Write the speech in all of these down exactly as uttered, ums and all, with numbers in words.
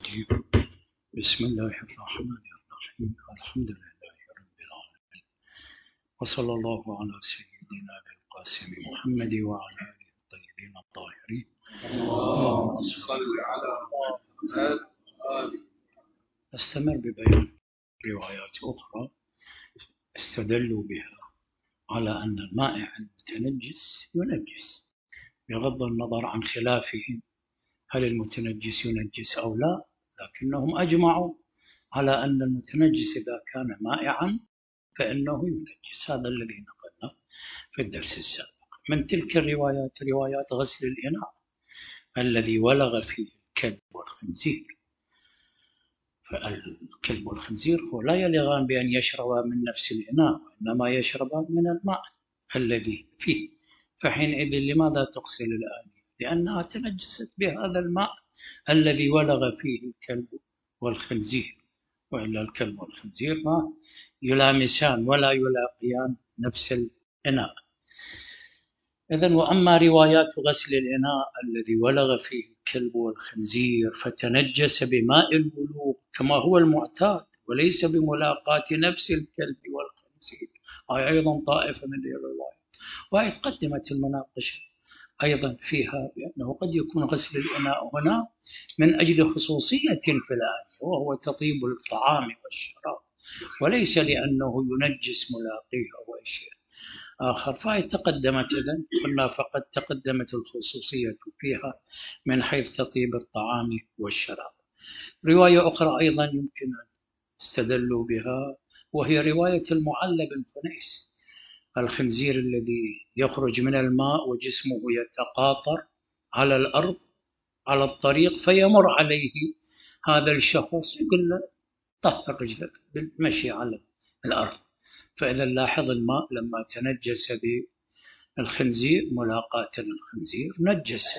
الرجيم. بسم الله الرحمن الرحيم. الحمد لله رب العالمين، وصلى الله على سيدنا بالقاسم محمد وعلى آله الطيبين الطاهرين. اللهم صل على محمد. أستمر ببيان روايات أخرى استدلوا بها على أن المائع المتنجس ينجس، بغض النظر عن خلافهم هل المتنجس ينجس أو لا، لكنهم أجمعوا على أن المتنجس إذا كان مائعا فإنه ينجس. هذا الذي نقلناه في الدرس السابق. من تلك الروايات روايات غسل الإناء الذي ولغ فيه الكلب والخنزير. فالكلب والخنزير هو لا يلغان بأن يشربا من نفس الإناء، وإنما يشربان من الماء الذي فيه. فحينئذ لماذا تغسل الآنية؟ لأنها تنجست بهذا الماء الذي ولغ فيه الكلب والخنزير، وإلا الكلب والخنزير ما يلامسان ولا يلاقيان نفس الإناء. إذن وأما روايات غسل الإناء الذي ولغ فيه الكلب والخنزير فتنجس بماء الولوغ كما هو المعتاد وليس بملاقاة نفس الكلب والخنزير، هاي أيضا طائفة من الروايات. وهي تقدمت المناقشة أيضا فيها بأنه قد يكون غسل الإناء هنا من أجل خصوصية في الآنية وهو تطيب الطعام والشراب، وليس لأنه ينجس ملاقيه أو شيء آخر. فهي تقدمت إذن قلنا فقد تقدمت الخصوصية فيها من حيث تطيب الطعام والشراب. رواية أخرى أيضا يمكن أن استدلوا بها وهي رواية المعلى بن خنيس، الخنزير الذي يخرج من الماء وجسمه يتقاطر على الأرض على الطريق، فيمر عليه هذا الشخص يقول له طهر رجلك بالمشي على الأرض. فإذا لاحظ الماء لما تنجس بالخنزير ملاقاة الخنزير نجس.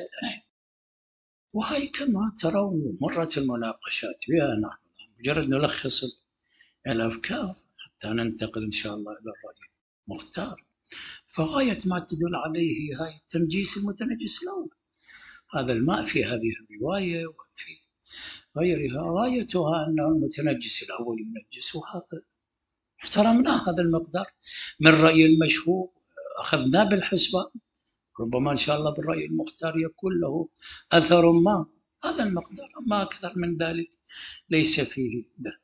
وهي كما ترون مرت المناقشات بها، نحن مجرد نلخص الأفكار حتى ننتقل إن شاء الله إلى الرأي المختار. فغاية ما تدل عليه هاي التنجيس المتنجس الأول. هذا الماء في هذه الرواية وفي غيرها غايتها أنه المتنجس الأول ينجس، وهذا احترمناه. هذا المقدار من رأي المشهور أخذناه بالحسبان، ربما إن شاء الله بالرأي المختار يكون له أثر ما. هذا المقدار، ما أكثر من ذلك ليس فيه ده.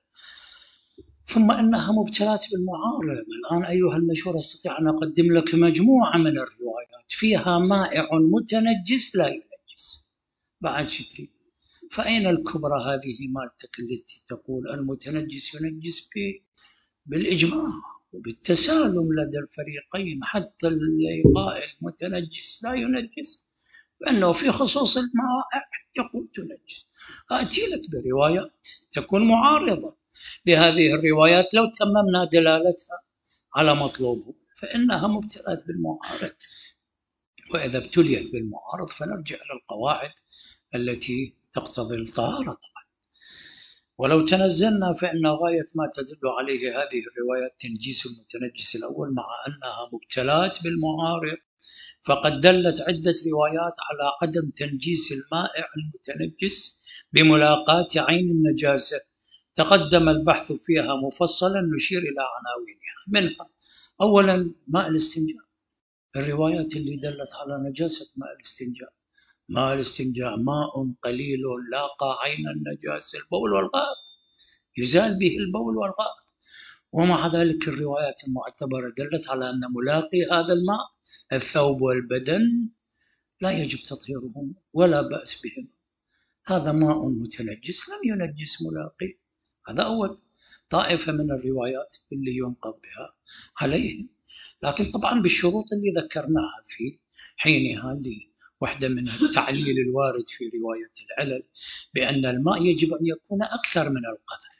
ثم أنها مبتلات بالمعارض. الآن أيها المشهور أستطيع أن أقدم لك مجموعة من الروايات فيها مائع متنجس لا ينجس بعد شتري. فأين الكبرى هذه مالتك التي تقول المتنجس ينجس بالإجماع وبالتسالم لدى الفريقين، حتى اللقاء المتنجس لا ينجس، لأنه في خصوص المائع يقول تنجس. آتي لك بروايات تكون معارضة لهذه الروايات لو تممنا دلالتها على مطلوبه، فإنها مبتلات بالمعارض. وإذا ابتليت بالمعارض فنرجع للقواعد التي تقتضي الطهارة طبعا. ولو تنزلنا فإن غاية ما تدل عليه هذه الروايات تنجيس المتنجس الأول مع أنها مبتلات بالمعارض، فقد دلت عدة روايات على عدم تنجيس المائع المتنجس بملاقاة عين النجاسة تقدم البحث فيها مفصلا، نشير إلى عناوينها. منها أولا ماء الاستنجاء، الروايات اللي دلت على نجاسة ماء الاستنجاء. ماء الاستنجاء ماء قليل لاقى عين النجاسة، البول والغائط، يزال به البول والغائط. ومع ذلك الروايات المعتبرة دلت على أن ملاقي هذا الماء الثوب والبدن لا يجب تطهيرهم ولا بأس بهم. هذا ماء متنجس لم ينجس ملاقي. هذا أول طائفة من الروايات اللي ينقض بها عليهم، لكن طبعا بالشروط اللي ذكرناها في حينها واحدة من التعليل الوارد في رواية العلل بأن الماء يجب أن يكون أكثر من القذر.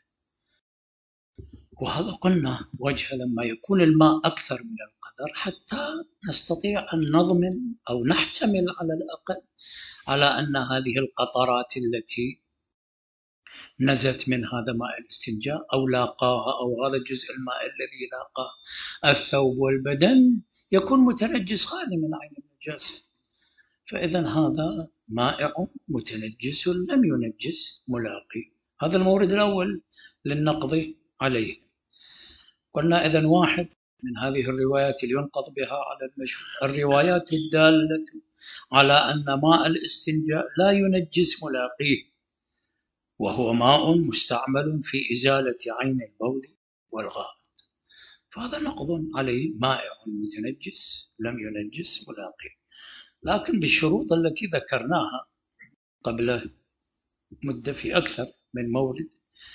وهذا قلنا وجه لما يكون الماء أكثر من القذر حتى نستطيع أن نضمن أو نحتمل على الأقل على أن هذه القطرات التي نزت من هذا ماء الاستنجاء أو لاقاها أو هذا الجزء الماء الذي لاقاه الثوب والبدن يكون متنجس خالي من عين النجاسة. فإذا هذا مائع متنجس لم ينجس ملاقي. هذا المورد الأول للنقض عليه. قلنا إذن واحد من هذه الروايات اللي ينقض بها على المشهور الروايات الدالة على أن ماء الاستنجاء لا ينجس ملاقيه، وهو ماء مستعمل في إزالة عين البول والغائط، فهذا نقض عليه، مائع متنجس لم ينجس ملاقيه، لكن بالشروط التي ذكرناها قبل مدة في أكثر من مورد،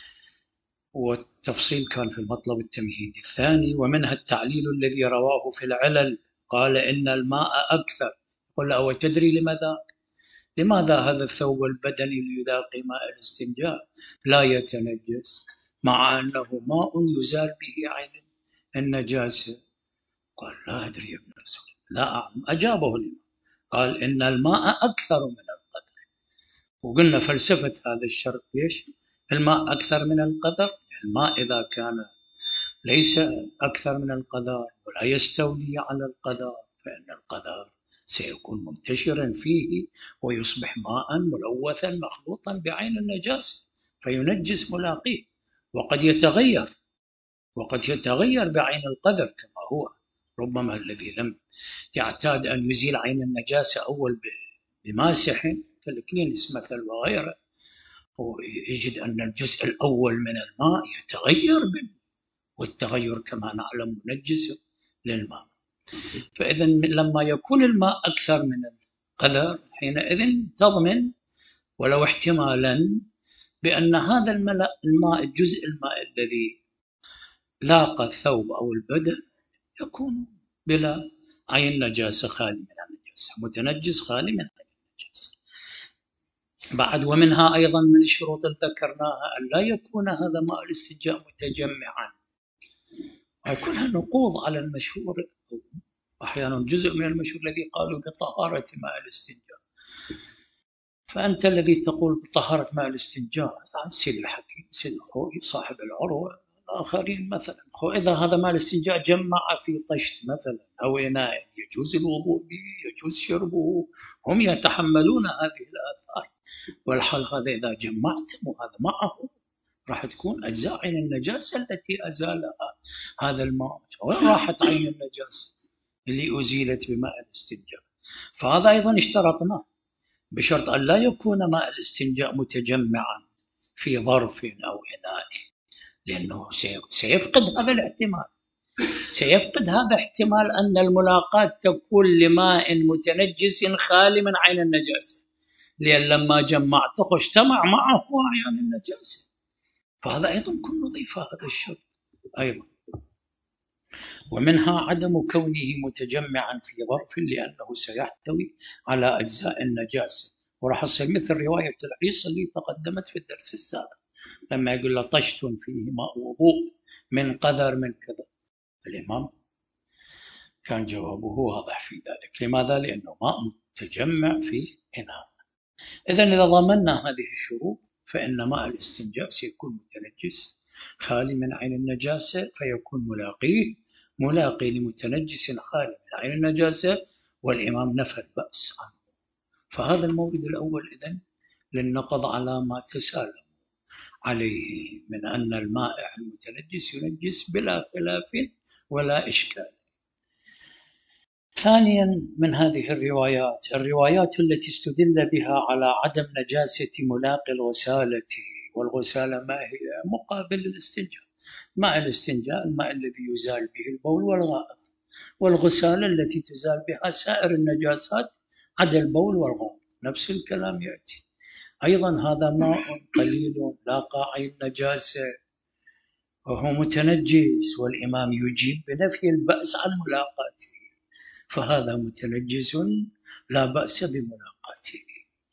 والتفصيل كان في المطلب التمهيدي الثاني. ومنها التعليل الذي رواه في العلل، قال إن الماء أكثر. قل أو تدري لماذا لماذا هذا الثوب البدني ليلاقي ماء الاستنجاء لا يتنجس مع أنه ماء يزال به عين النجاسة؟ قال لا أدري يا ابن رسول، لا أعلم. أجابه لما قال إن الماء أكثر من القدر. وقلنا فلسفة هذا الشرط ليش الماء أكثر من القدر؟ الماء إذا كان ليس أكثر من القدر ولا يستولي على القدر، فإن القدر سيكون منتشرا فيه ويصبح ماء ملوثا مخلوطا بعين النجاسة فينجس ملاقيه، وقد يتغير وقد يتغير بعين القدر كما هو. ربما الذي لم يعتاد أن يزيل عين النجاسة أول بماسح كالكلينس مثل وغيره، ويجد أن الجزء الأول من الماء يتغير منه، والتغير كما نعلم منجس للماء. فإذا لما يكون الماء أكثر من القدر حينئذ تضمن ولو احتمالا بأن هذا الماء الجزء الماء الذي لاقى الثوب أو البدن يكون بلا عين نجاسة، خالي من النجاسة، متنجس خالي من عين النجاسة. بعد ومنها أيضا من الشروط اللي ذكرناها أن لا يكون هذا ماء الاستنجاء متجمعا، ويكونها نقوض على المشهور، أحيانا جزء من المشهور الذي قالوا بطهارة ماء الاستنجاء. فأنت الذي تقول بطهارة ماء الاستنجاء عن سيد الحكيم سيد الخوئي صاحب العروة الآخرين مثلا، إذا هذا ماء الاستنجاء جمع في طشت مثلا أو إناء يجوز الوضوء به يجوز شربه، هم يتحملون هذه الآثار. والحال هذا إذا جمعتم وهذا معه راح تكون أجزاء عين النجاسة التي أزالها هذا الماء. وين راحت عين النجاسة اللي أزيلت بماء الاستنجاء؟ فهذا أيضا اشترطناه بشرط أن لا يكون ماء الاستنجاء متجمعا في ظرف أو إناء، لأنه سيفقد هذا الاحتمال، سيفقد هذا احتمال أن الملاقاة تكون لماء متنجس خالي من عين النجاسة، لأن لما جمعته اجتمع معه عين النجاسة. فهذا أيضا كن نضيف هذا الشرط أيضا. ومنها عدم كونه متجمعا في ظرف لأنه سيحتوي على أجزاء النجاسة، وراح يصير مثل رواية العيص اللي تقدمت في الدرس السابق لما يقول له طشت فيه ماء وضوء من قدر من كذا. الإمام كان جوابه واضح في ذلك. لماذا؟ لأنه ماء متجمع في إناء. إذن إذا ضمننا هذه الشروط فإن ماء الاستنجاء سيكون متنجس خالي من عين النجاسة، فيكون ملاقيه ملاقي لمتنجس خالي من عين النجاسة، والإمام نفى البأس عنه. فهذا المورد الأول إذن للنقض على ما تسالم عليه من أن المائع المتنجس ينجس بلا خلاف ولا إشكال. ثانيا من هذه الروايات الروايات التي استدل بها على عدم نجاسة ملاقي الغسالة، والغسالة ما هي؟ مقابل الاستنجاء. ماء الاستنجاء الماء الذي يزال به البول والغائط، والغسالة التي تزال بها سائر النجاسات عدا البول والغائط، نفس الكلام يأتي. أيضا هذا ماء قليل لاقى عين نجاسة وهو متنجس، والإمام يجيب بنفي البأس عن ملاقاته، فهذا متنجس لا بأس بملاقاته.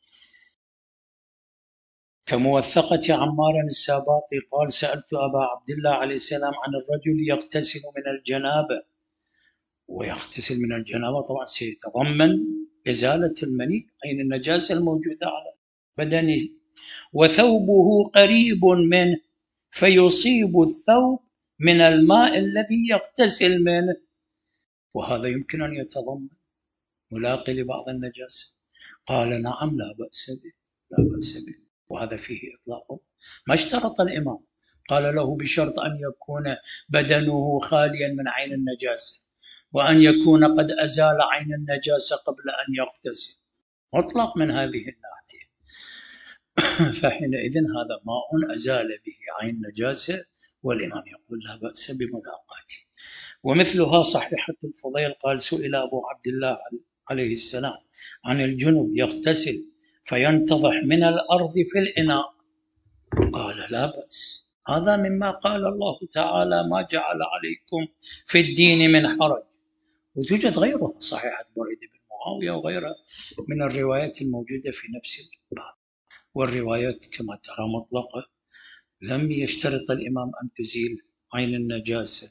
كموثقة عمار الساباطي قال سألت أبا عبد الله عليه السلام عن الرجل يغتسل من الجنابة، ويغتسل من الجنابة طبعا سيتضمن إزالة المني عين النجاسة الموجودة على بدنه، وثوبه قريب منه فيصيب الثوب من الماء الذي يغتسل منه، وهذا يمكن أن يتضمن ملاقي لبعض النجاسة. قال نعم لا بأس به لا بأس به، وهذا فيه إطلاق ما اشترط الإمام، قال له بشرط أن يكون بدنه خاليا من عين النجاسة، وأن يكون قد أزال عين النجاسة قبل أن يغتسل، مطلق من هذه الناحية. فحينئذ هذا ماء أزال به عين نجاسة، والإمام يقول لا بأس بملاقاته. ومثلها صحيحة الفضيل قال سئل أبو عبد الله عليه السلام عن الجنب يغتسل فينتضح من الأرض في الإناء، قال لا بأس، هذا مما قال الله تعالى ما جعل عليكم في الدين من حرج. وتوجد غيرها صحيحة بريدة بن معاوية وغيرها من الروايات الموجودة في نفس الباب، والروايات كما ترى مطلقة، لم يشترط الإمام أن تزيل عين النجاسة.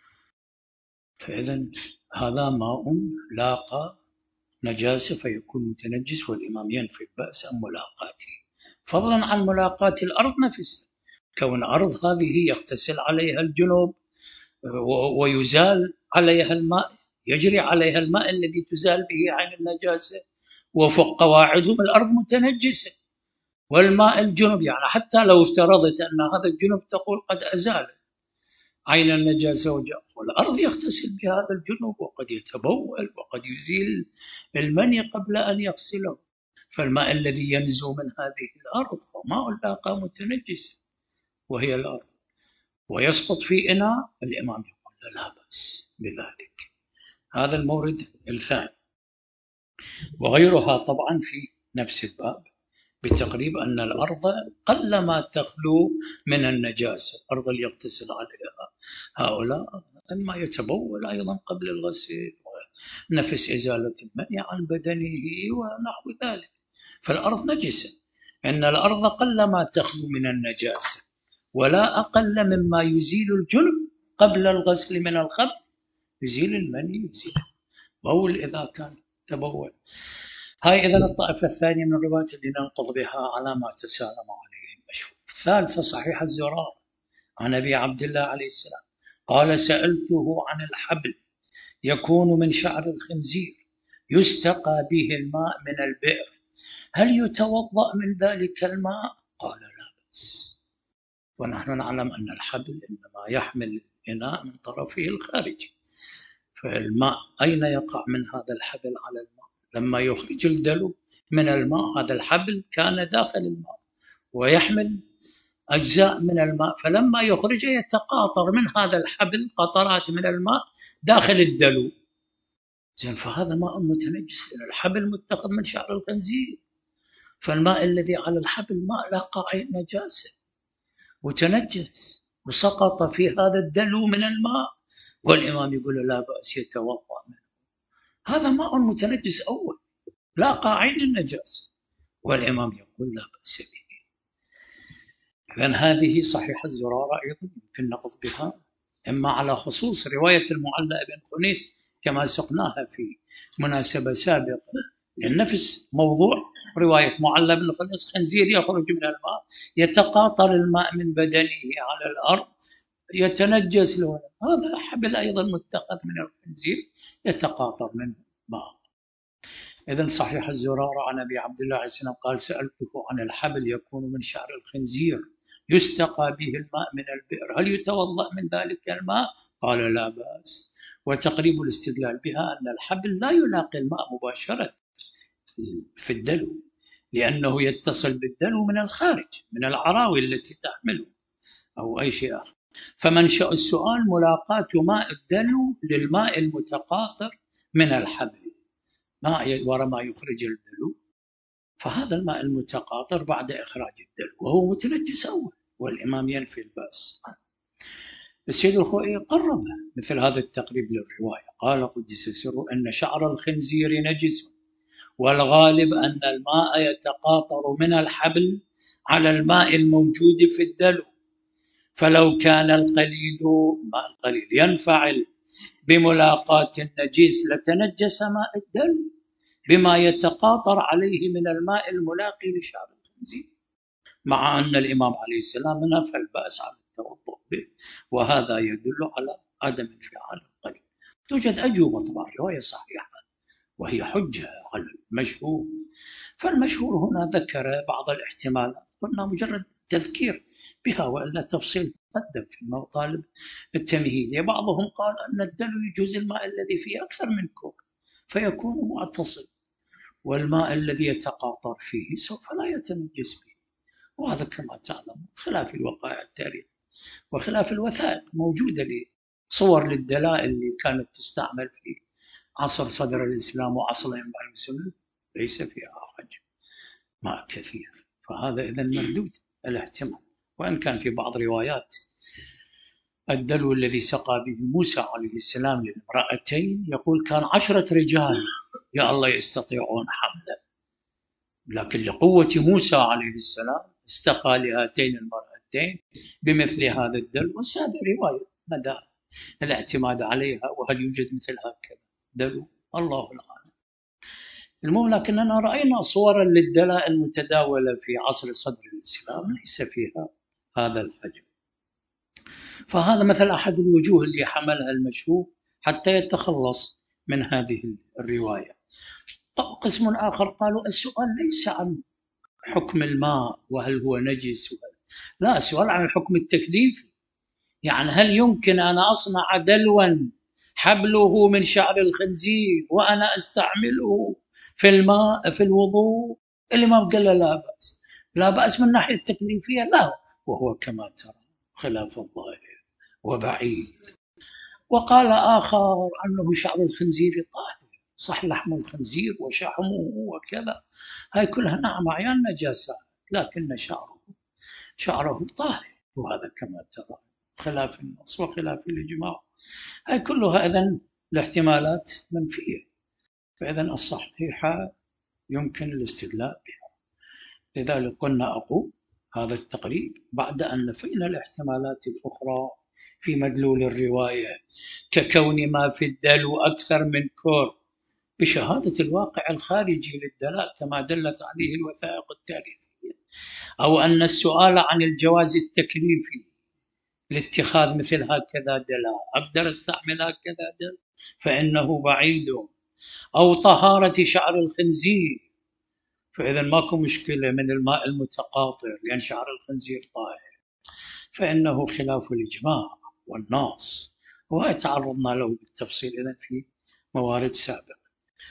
فإذا هذا ماء لاقى نجاسة فيكون متنجس، والإمام ينفي البأس عن ملاقاته، فضلا عن ملاقاة الأرض نفسها، كون أرض هذه يغتسل عليها الجنوب ويزال عليها الماء، يجري عليها الماء الذي تزال به عين النجاسة، وفوق قواعدهم الأرض متنجسة، والماء الجنب، يعني حتى لو افترضت أن هذا الجنب تقول قد أزال عين النجاسة وجاء، والأرض يغتسل بهذا الجنب، وقد يتبول وقد يزيل المني قبل أن يغسله، فالماء الذي ينزو من هذه الأرض ماء لاقى متنجس وهي الأرض، ويسقط في إناء، الإمام يقول لا بأس بذلك. هذا المورد الثاني. وغيرها طبعا في نفس الباب بتقريب أن الأرض قلما تخلو من النجاسة، الأرض اللي يغتسل عليها هؤلاء أما يتبول أيضا قبل الغسل، ونفس إزالة المني عن بدنه ونحو ذلك، فالأرض نجسة، أن الأرض قلما تخلو من النجاسة، ولا أقل مما يزيل الجنب قبل الغسل من الخبث، يزيل المني، يزيل بول إذا كان تبول. هاي إذن الطائفة الثانية من الروايات اللي ننقض بها على ما تسالم عليه المشهور. الثالثة صحيح الزرار عن أبي عبد الله عليه السلام قال سألته عن الحبل يكون من شعر الخنزير يستقى به الماء من البئر، هل يتوضأ من ذلك الماء؟ قال لا بأس. ونحن نعلم أن الحبل إنما يحمل الإناء من طرفه الخارجي، فالماء أين يقع من هذا الحبل على الماء؟ لما يخرج الدلو من الماء هذا الحبل كان داخل الماء ويحمل أجزاء من الماء، فلما يخرجه يتقاطر من هذا الحبل قطرات من الماء داخل الدلو، زين، فهذا ماء متنجس لأن الحبل متخذ من شعر الخنزير، فالماء الذي على الحبل ماء لاقى عين نجاسة وتنجس وسقط في هذا الدلو من الماء، والإمام يقول لا بأس يتوضأ منه، هذا ماء متنجس أول لاقى عين النجاسة، والإمام يقول لا بأس به. إذن هذه صحيح الزرارة أيضا يمكن نقض بها، إما على خصوص رواية المعلى بن خنيس كما سقناها في مناسبة سابقة، لأن نفس موضوع رواية معلى بن خنيس خنزير يخرج من الماء يتقاطر الماء من بدنه على الأرض يتنجس لونه، هذا حبل أيضا متخذ من الخنزير يتقاطر منه ماء. إذن صحيح الزرارة عن أبي عبد الله عليه السلام قال سألته عن الحبل يكون من شعر الخنزير يستقى به الماء من البئر، هل يتوضأ من ذلك الماء؟ قال لا بأس. وتقريب الاستدلال بها أن الحبل لا يلاقي الماء مباشرة في الدلو، لأنه يتصل بالدلو من الخارج من العراوي التي تحمله أو أي شيء آخر، فمنشأ السؤال ملاقاة ماء الدلو للماء المتقاطر من الحبل ماء وراء ما يخرج الدلو، فهذا الماء المتقاطر بعد إخراج الدلو وهو متنجس أول، والإمام ينفي البأس. السيد الخوئي قرب مثل هذا التقريب للرواية، قال قدس سره أن شعر الخنزير نجس، والغالب أن الماء يتقاطر من الحبل على الماء الموجود في الدلو، فلو كان القليل ماء القليل ينفعل بملاقاة النجيس لتنجس ماء الدلو بما يتقاطر عليه من الماء الملاقي لشعر الخنزير، مع أن الإمام عليه السلام نفى البأس على التوضؤ به، وهذا يدل على عدم انفعال القليل. توجد أجوبة طبعا رواية صحيحة وهي حجة على المشهور، فالمشهور هنا ذكر بعض الاحتمالات، قلنا مجرد تذكير بها، وإلا تفصيل تقدم في المطالب التمهيدية. بعضهم قال أن الدلو يجوز الماء الذي فيه أكثر من كور فيكون معتصل، والماء الذي يتقاطر فيه سوف لا يتنجس به، وهذا كما تعلم خلاف الوقائع التاريخ وخلاف الوثائق موجودة صور للدلائل اللي كانت تستعمل في عصر صدر الإسلام وعصر الأئمة المسلمين ليس فيها حجم ماء كثير، فهذا إذن مردود الاحتمال. وإن كان في بعض روايات الدلو الذي سقى به موسى عليه السلام للامرأتين يقول كان عشرة رجال يا الله يستطيعون حمله، لكن لقوة موسى عليه السلام استقى لهاتين المرأتين بمثل هذا الدلو، وهذه رواية مدى الاعتماد عليها، وهل يوجد مثل هكذا دلو الله العالم. المهم لكننا رأينا صورا للدلائل المتداولة في عصر صدر الإسلام ليس فيها هذا الحجم، فهذا مثل أحد الوجوه اللي حملها المشهور حتى يتخلص من هذه الرواية. قسم آخر قالوا السؤال ليس عن حكم الماء وهل هو نجس وهل. لا، السؤال عن الحكم التكليفي، يعني هل يمكن أن أصنع دلوا حبله من شعر الخنزير وأنا أستعمله في الماء في الوضوء؟ الإمام قال لا بأس. لا بأس من الناحية التكليفية لا، وهو كما ترى خلاف الظاهر وبعيد. وقال آخر أنه شعر الخنزير طاهر، صح لحم الخنزير وشحمه وكذا هاي كلها نعم أعيان نجاسة، لكن شعره شعره طاهر، وهذا كما ترى خلاف النص وخلاف الإجماع. هاي كلها إذن الاحتمالات منفية، فإذن الصحيحة يمكن الاستدلال بها. لذلك قلنا أقول هذا التقريب بعد أن نفينا الاحتمالات الأخرى في مدلول الرواية ككون ما في الدلو أكثر من كور بشهادة الواقع الخارجي للدلاء كما دلت عليه الوثائق التاريخية، أو أن السؤال عن الجواز التكليفي لاتخاذ مثل هكذا دلاء أقدر استعمل هكذا دل فإنه بعيد، أو طهارة شعر الخنزير، فإذا ماكو مشكلة من الماء المتقاطر لأن شعر الخنزير طاهر، فإنه خلاف الإجماع والنص، وتعرضنا له بالتفصيل إذن في موارد سابقة.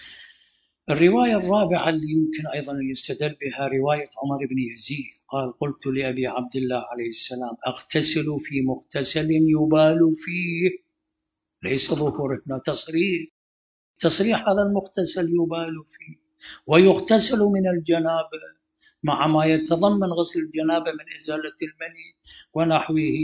الرواية الرابعة اللي يمكن أيضا يستدل بها رواية عمر بن يزيد قال قلت لأبي عبد الله عليه السلام أغتسل في مغتسل يبال فيه، ليس ظهور هنا تصريح تصريح هذا المغتسل يبال فيه ويغتسل من الجنابة مع ما يتضمن غسل الجنابة من إزالة المني ونحوه.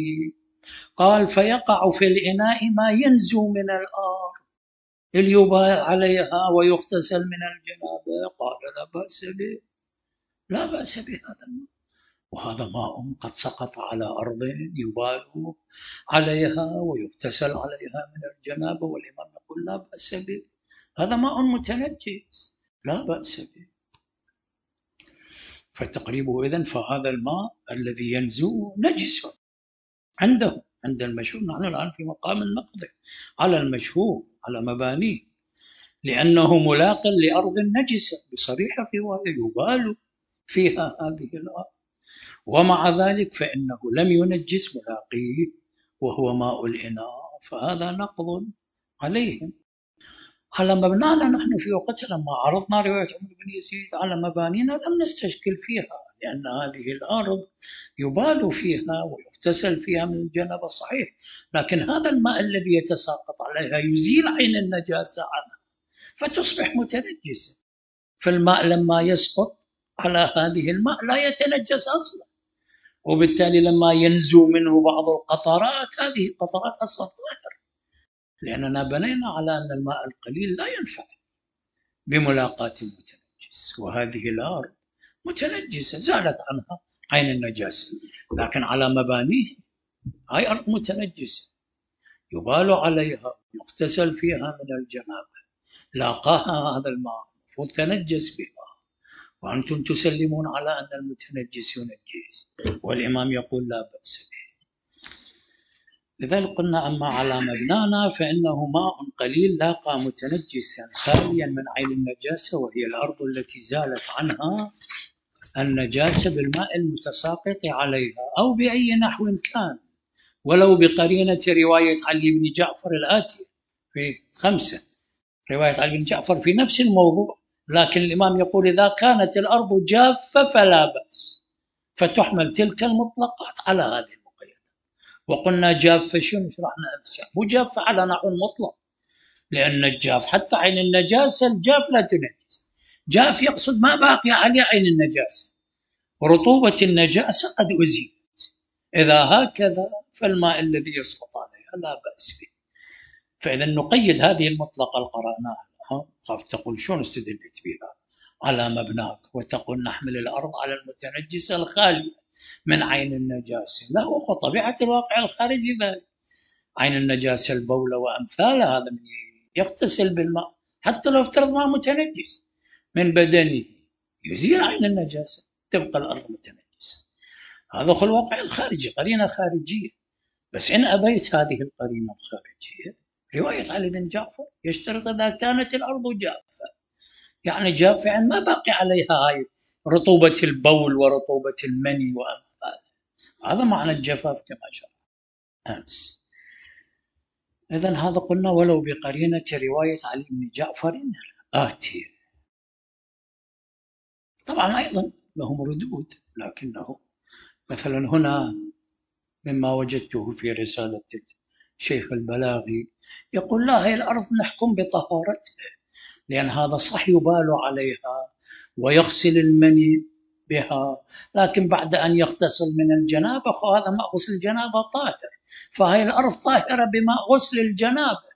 قال فيقع في الإناء ما ينزو من الآر اليبال عليها ويغتسل من الجنابة. قال لا بأس به، لا بأس بهذا الماء، وهذا ماء قد سقط على أرض يبال عليها ويغتسل عليها من الجنابة، والإمام يقول لا بأس به، هذا ماء متنجس لا بأس به. فتقريبه إذن فهذا الماء الذي ينزو نجس عنده عند المشهور. نحن الآن في مقام النقد على المشهور على مبانيه، لأنه ملاق لأرض نجسة بصريح الرواية يبال فيها هذه الأرض، ومع ذلك فإنه لم ينجس ملاقيه وهو ماء الإناء، فهذا نقض عليهم. على مبنانا نحن في وقتنا لما عرضنا رواية عمر بن يزيد على مبانينا لم نستشكل فيها، لأن هذه الأرض يبال فيها ويغتسل فيها من الجنابة صحيح، لكن هذا الماء الذي يتساقط عليها يزيل عين النجاسة عنها فتصبح متنجسة، فالماء لما يسقط على هذه الماء لا يتنجس أصلا، وبالتالي لما ينزو منه بعض القطرات هذه القطرات أصلا طاهرة، لأننا بنينا على أن الماء القليل لا ينفع بملاقاة المتنجس، وهذه الأرض متنجسة زالت عنها عين النجاسة، لكن على مبانيه هاي أرض متنجسة يبال عليها يغتسل فيها من الجنابة، لاقاها هذا الماء المفروض تنجس بها، وأنتم تسلمون على أن المتنجس ينجس، والإمام يقول لا بأس به. لذلك قلنا أما على مبنانا فإنه ماء قليل لاقى متنجسا خاليا من عين النجاسة، وهي الأرض التي زالت عنها النجاسة بالماء المتساقط عليها أو بأي نحو كان، ولو بقرينة رواية علي بن جعفر الآتية في خمسة، رواية علي بن جعفر في نفس الموضوع، لكن الإمام يقول إذا كانت الأرض جافة فلا بأس، فتحمل تلك المطلقات على هذه المقيدات. وقلنا جافة شنو شرحنا أمس، مو جافة على نحو مطلق، لأن الجاف حتى عين النجاسة الجاف لا تنجس، جاف يقصد ما باقي عليه عين النجاسة، ورطوبة النجاسة قد أزيلت، إذا هكذا فالماء الذي يسقط عليها لا بأس به. فإذا نقيد هذه المطلقة اللي قرأناها، خاف تقول شلون استدلت بها على مبناك وتقول نحمل الأرض على المتنجسة الخالية من عين النجاسة. لا، هو طبيعة الواقع الخارجي ذلك، عين النجاسة البولة وأمثالها، هذا من يغتسل بالماء حتى لو افترض ماء متنجس من بدنه يزيل عين النجاسة، تبقى الأرض متنجسة. هذا هو الواقع الخارجي، قرينة خارجية. بس إن أبيت هذه القرينة الخارجية، رواية علي بن جعفر يشترط إذا كانت الأرض جافة، يعني جافة يعني ما باقي عليها هاي رطوبة البول ورطوبة المني وأمثاله، هذا معنى الجفاف كما شرح أمس. إذن هذا قلنا ولو بقرينة رواية علي بن جعفر الآتية. طبعا أيضا لهم ردود، لكنه مثلا هنا مما وجدته في رسالة الشيخ البلاغي يقول لا، هي الأرض نحكم بطهارتها، لأن هذا صح يبال عليها ويغسل المني بها، لكن بعد أن يغتسل من الجنابة فهذا ماء غسل الجنابة طاهر، فهي الأرض طاهرة بماء غسل الجنابة.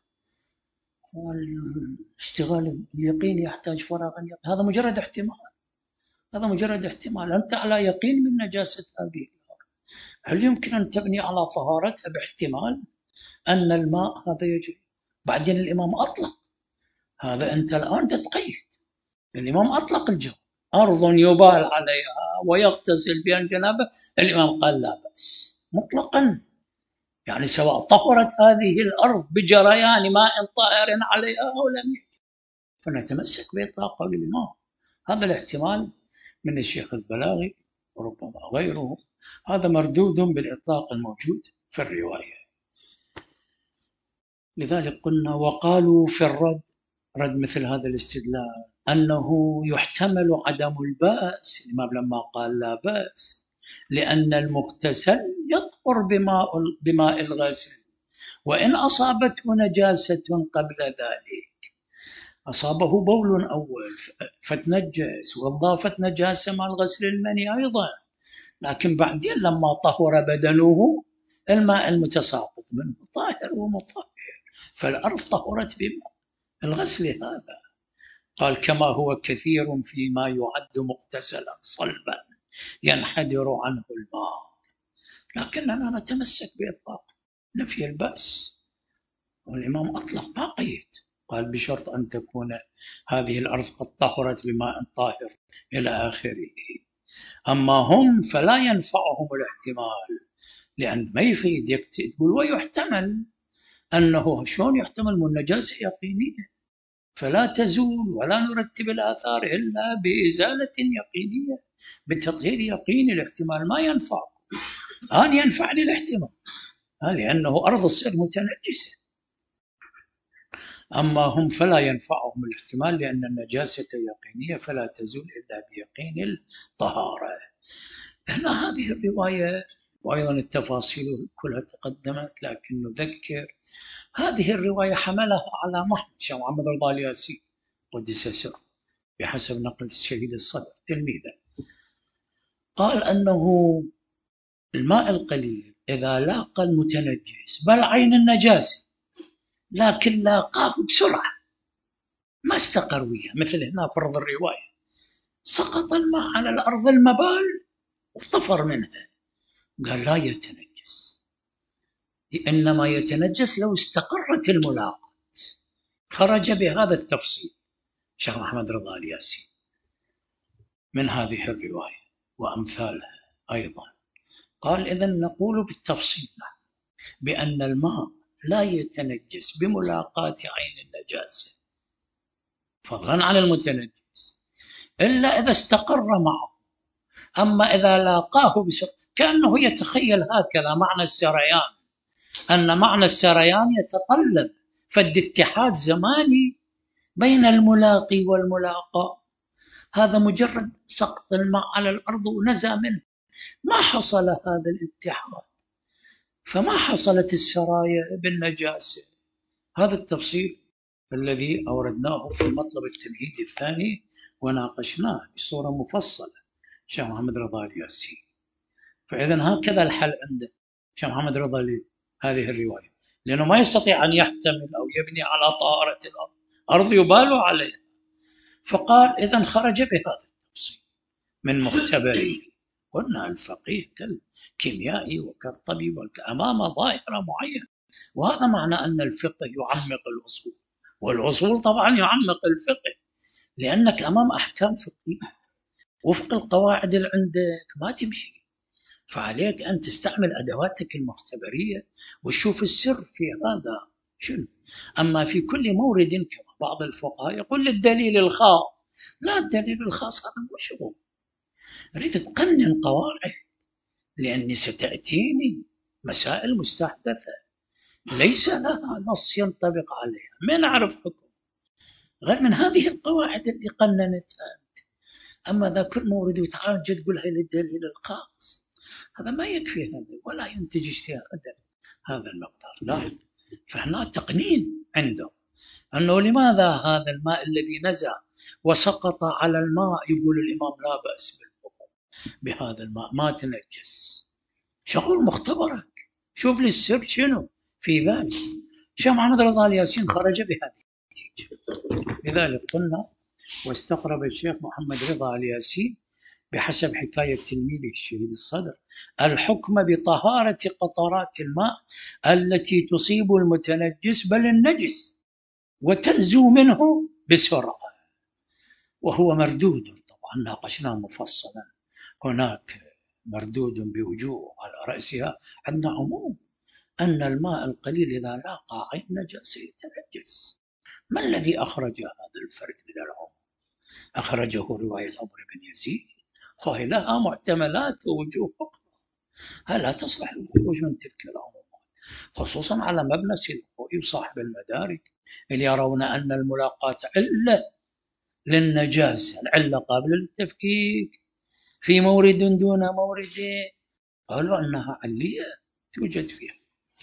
والاشتغال اليقين يحتاج فراغا، هذا مجرد احتمال، هذا مجرد احتمال، أنت على يقين من نجاسة هذه الأرض، هل يمكن أن تبني على طهارتها باحتمال أن الماء هذا يجري؟ بعدين الإمام أطلق هذا، أنت الآن تتقيد، الإمام أطلق الجواب، أرض يبال عليها ويغتسل بها الجنابة، الإمام قال لا بأس مطلقا، يعني سواء طهرت هذه الأرض بجريان ماء طاهر عليها أو لم يجري، فنتمسك بإطلاق قول الإمام. هذا الاحتمال من الشيخ البلاغي وربما غيره، هذا مردود بالإطلاق الموجود في الرواية. لذلك قلنا وقالوا في الرد، رد مثل هذا الاستدلال، أنه يحتمل عدم البأس، الإمام لما قال لا بأس لأن المغتسل يطهر بماء بماء الغسل، وإن أصابته نجاسة قبل ذلك، أصابه بول أول فتنجس وأضافت نجاسة مع الغسل المني أيضا، لكن بعدين لما طهر بدنه الماء المتساقط منه طاهر ومطهر، فالأرض طهرت بماء الغسل هذا. قال كما هو كثير فيما يعد مغتسلا صلبا ينحدر عنه الماء، لكننا نتمسك بإطلاق نفي البأس، والإمام أطلق ما قيد، قال بشرط أن تكون هذه الأرض قد طهرت بماء طاهر إلى آخره. أما هم فلا ينفعهم الاحتمال، لأن ما يفيد يقول ويحتمل، أنه شلون يحتمل من نجاسة يقينية فلا تزول ولا نرتب الآثار إلا بإزالة يقينية بتطهير يقيني، الاحتمال ما ينفع، الآن ينفعني الاحتمال لأنه أرض الصير متنجسة. أما هم فلا ينفعهم الاحتمال لأن النجاسة يقينية فلا تزول إلا بيقين الطهارة. هنا هذه الرواية وأيضا التفاصيل كلها تقدمت، لكن نذكر هذه الرواية حملها على محمد شيخ محمد رضا الياسين قدس سره بحسب نقل الشهيد الصدر تلميذه، قال أنه الماء القليل إذا لاقى المتنجس بل عين النجاسة لكن لاقاه بسرعة ما استقر وياه، مثل هنا فرض الرواية سقط الماء على الأرض المبال واطفر منها، قال لا يتنجس، إنما يتنجس لو استقرت الملاقاة، خرج بهذا التفصيل شيخ محمد رضا الياسين من هذه الرواية وأمثالها أيضا. قال إذن نقول بالتفصيل بأن الماء لا يتنجس بملاقاة عين النجاسة فضلا عن المتنجس إلا إذا استقر معه أما إذا لاقاه بسرعة كأنه يتخيل هكذا معنى السريان، أن معنى السريان يتطلب فد اتحاد زماني بين الملاقي والملاقى. هذا مجرد سقط الماء على الأرض ونزع منه، ما حصل هذا الاتحاد، فما حصلت السرايا بالنجاسة. هذا التفصيل الذي أوردناه في المطلب التمهيدي الثاني وناقشناه بصورة مفصلة شيخ محمد رضا الياسين. فإذا هكذا الحل عنده شيخ محمد رضا لهذه الرواية، لأنه ما يستطيع أن يحتمل أو يبني على طهارة الأرض، أرض يبال عليها. فقال إذا خرج بهذا التفصيل من مختبره. قلنا الفقيه كالكيميائي وكالطبيب أمام ظاهرة معينة، وهذا معنى أن الفقه يعمق الأصول، والأصول طبعا يعمق الفقه، لأنك أمام أحكام فقهية وفق القواعد اللي عندك ما تمشي، فعليك أن تستعمل أدواتك المختبرية وتشوف السر في هذا شنو. أما في كل مورد كما بعض الفقهاء يقول للدليل الخاص، لا، الدليل الخاص هذا مو شغل. أريد تقنن قواعد لأني ستأتيني مسائل مستحدثة ليس لها نص ينطبق عليها، من أعرف حكم غير من هذه القواعد اللي قننتها. أما ذا كل مورد وتعالج تقول هاي للدليل الخاص، هذا ما يكفي هذا ولا ينتج اجتهادا هذا المقدار، لا. فهنا تقنين عنده أنه لماذا هذا الماء الذي نزع وسقط على الماء يقول الإمام لا بأس بالوضوء بهذا الماء ما تنجس. شغل مختبرك، شوف لي السر شنو في ذلك. شيخ محمد رضا الياسين خرج بهذه النتيجة. لذلك قلنا واستقرب الشيخ محمد رضا الياسين بحسب حكاية تلميذه الشهيد الصدر الحكم بطهارة قطرات الماء التي تصيب المتنجس بل النجس وتنزو منه بسرعة، وهو مردود طبعا ناقشناه مفصلا. هناك مردود بوجوه على رأسها عندنا عموم أن الماء القليل إذا لاقى عين نجاسة يتنجس. ما الذي أخرج هذا الفرد من العموم؟ أخرجه رواية عمرو بن يزيد، وهي لها محتملات ووجوه أخرى، هل لا تصلح للخروج من تلك العمومات، خصوصا على مبنى سيد الخوئي وصاحب المدارك اللي يرون أن الملاقاة علة للنجاسة، العلة قابلة للتفكيك في مورد دون مورد، قالوا أنها علية توجد فيها.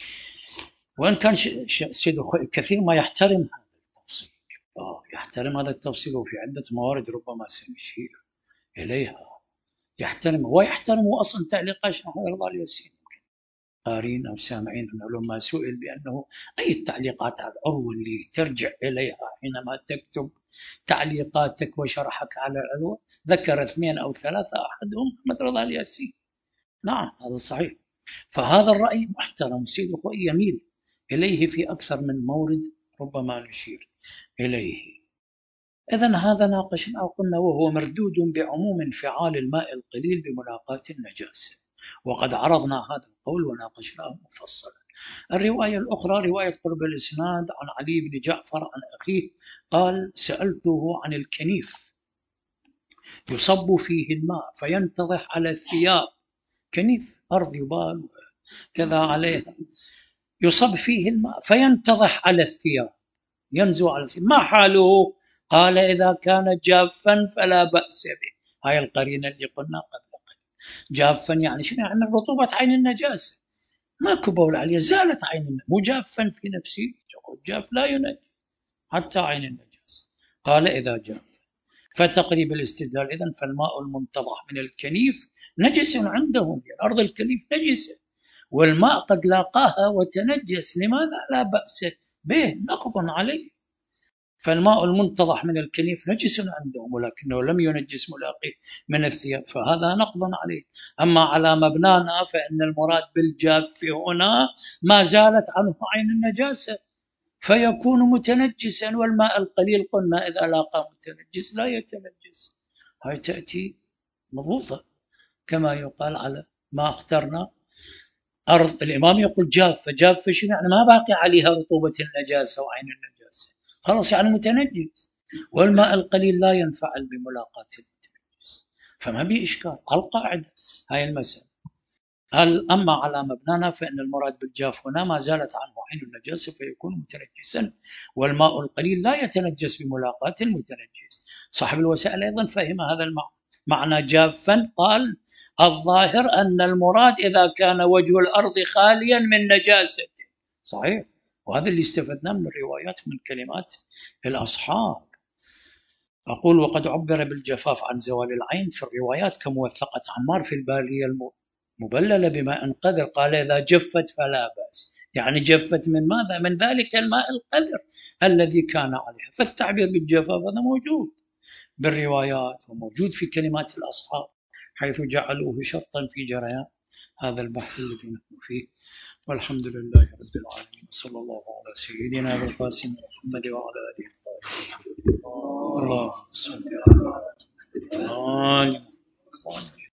وإن كان سيد الخوئي كثير ما يحترم هذا التفصيل، آه يحترم هذا التفصيل، وفي عدة موارد ربما سنشير إليها يحترم، ويحترم أصلا تعليقات شيخ محمد رضا الياسين. قارين أو سامعين أنه لما سئل بأنه أي التعليقات على العروة اللي ترجع إليها حينما تكتب تعليقاتك وشرحك على العروة، ذكر اثنين أو ثلاثة أحدهم محمد رضا الياسين. نعم هذا صحيح. فهذا الرأي محترم، سيد الخوئي يميل إليه في أكثر من مورد ربما نشير إليه. إذن هذا ناقشنا وقلنا وهو مردود بعموم انفعال الماء القليل بملاقاة النجاسة، وقد عرضنا هذا القول وناقشناه مفصلا. الرواية الأخرى رواية قرب الإسناد عن علي بن جعفر عن أخيه قال سألته عن الكنيف يصب فيه الماء فينتضح على الثياب، كنيف أرض يبال كذا عليها، يصب فيه الماء فينتضح على الثياب، ينزو على الثياب، ما حاله؟ قال إذا كان جافا فلا بأس به. هاي القرينة اللي قلنا قبل قليل. جافا يعني شنو؟ يعني من رطوبة عين النجاسة، ماكو بول عليه، زالت عين النجاسة، مو جافا في نفسه، جاف لا ينجي حتى عين النجاسة. قال إذا جاف، فتقريب الاستدلال إذن فالماء المنتضح من الكنيف نجس عندهم، يعني أرض الكنيف نجسة والماء قد لاقاها وتنجس، لماذا لا بأس به؟ نقض عليه. فالماء المنتضح من الكنيف نجس عندهم ولكنه لم ينجس ملاقيه من الثياب، فهذا نقض عليه. أما على مبنانا فإن المراد بالجاف هنا ما زالت عنه عين النجاسة فيكون متنجسا، والماء القليل قلنا إذا لاقى متنجس لا يتنجس. هاي تأتي مضبوطة كما يقال على ما اخترنا. أرض الإمام يقول جافة، جافة شنو يعني؟ ما باقي عليها رطوبة النجاسة وعين النجاسة، خلاص يعني متنجس، والماء القليل لا ينفعل بملاقاة المتنجس. فما بي إشكال. القاعدة هاي المسألة. هل أما على مبنانا فإن المراد بالجاف هنا ما زالت عنه عين النجاسة فيكون متنجسا، والماء القليل لا يتنجس بملاقاة المتنجس. صاحب الوسائل أيضا فهم هذا المعنى. معنى جافا قال الظاهر أن المراد إذا كان وجه الأرض خاليا من نجاسة. صحيح، وهذا اللي استفدناه من الروايات من كلمات الأصحاب. أقول وقد عبر بالجفاف عن زوال العين في الروايات كموثقة عمار في البالية المبللة بماء قذر، قال إذا جفت فلا بأس، يعني جفت من ماذا؟ من ذلك الماء القذر الذي كان عليها. فالتعبير بالجفاف هذا موجود بالروايات وموجود في كلمات الأصحاب، حيث جعلوه شرطا في جريان هذا البحث الذي نحن فيه. والحمد لله رب العالمين، صلى الله على سيدنا أبي القاسم محمد وعلى آله الطاهرين. اللهم صل على محمد.